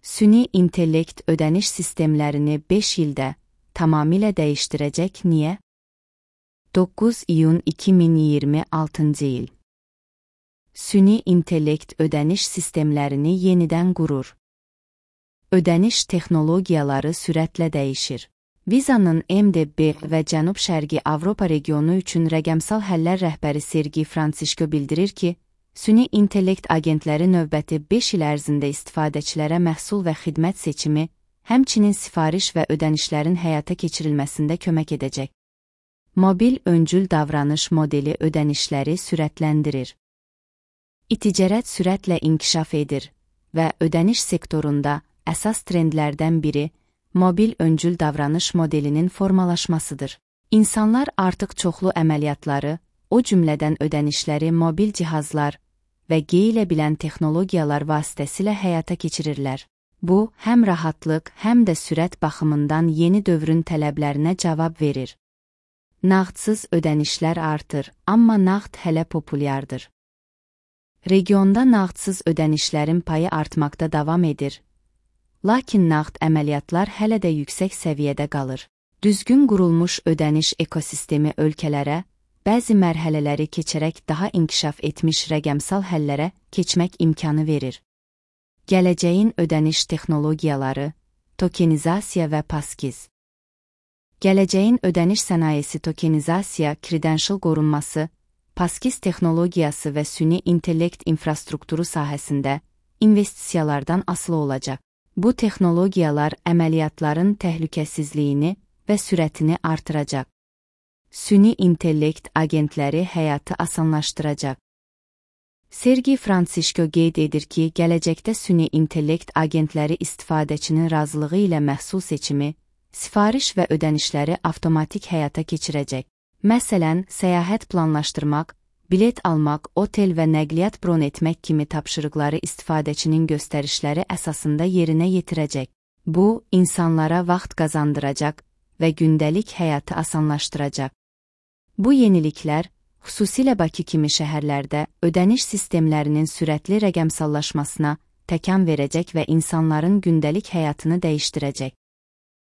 Süni intellekt ödəniş sistemlərini 5 ildə tamamilə dəyişdirəcək. Niyə? 9 iyun 2026 il. Süni intellekt ödəniş sistemlərini yenidən qurur. Ödəniş texnologiyaları sürətlə dəyişir. Vizanın MDB və Cənub-Şərqi Avropa regionu üçün rəqəmsal həllər rəhbəri Sergi Fransisko bildirir ki, süni intellekt agentləri növbəti 5 il ərzində istifadəçilərə məhsul və xidmət seçimi, həmçinin sifariş və ödənişlərin həyata keçirilməsində kömək edəcək. Mobil öncül davranış modeli ödənişləri sürətləndirir. İticarət sürətlə inkişaf edir və ödəniş sektorunda əsas trendlərdən biri mobil öncül davranış modelinin formalaşmasıdır. İnsanlar artıq çoxlu əməliyyatları, o cümlədən ödənişləri mobil cihazlar və qeylə bilən texnologiyalar vasitəsilə həyata keçirirlər. Bu, həm rahatlıq, həm də sürət baxımından yeni dövrün tələblərinə cavab verir. Nağdsız ödənişlər artır, amma nağd hələ populyardır. Regionda nağdsız ödənişlərin payı artmaqda davam edir. Lakin nağd əməliyyatlar hələ də yüksək səviyyədə qalır. Düzgün qurulmuş ödəniş ekosistemi ölkələrə, bəzi mərhələləri keçərək daha inkişaf etmiş rəqəmsal həllərə keçmək imkanı verir. Gələcəyin ödəniş texnologiyaları, tokenizasiya və paskiz. Gələcəyin ödəniş sənayesi tokenizasiya, credential qorunması, paskiz texnologiyası və süni intellekt infrastrukturu sahəsində investisiyalardan asılı olacaq. Bu texnologiyalar əməliyyatların təhlükəsizliyini və sürətini artıracaq. Süni intellekt agentləri həyatı asanlaşdıracaq. Sergi Fransisko qeyd edir ki, gələcəkdə süni intellekt agentləri istifadəçinin razılığı ilə məhsul seçimi, sifariş və ödənişləri avtomatik həyata keçirəcək. Məsələn, səyahət planlaşdırmaq, bilet almaq, otel və nəqliyyat bron etmək kimi tapşırıqları istifadəçinin göstərişləri əsasında yerinə yetirəcək. Bu, insanlara vaxt qazandıracaq və gündəlik həyatı asanlaşdıracaq. Bu yeniliklər, xüsusilə Bakı kimi şəhərlərdə ödəniş sistemlərinin sürətli rəqəmsallaşmasına təkan verəcək və insanların gündəlik həyatını dəyişdirəcək.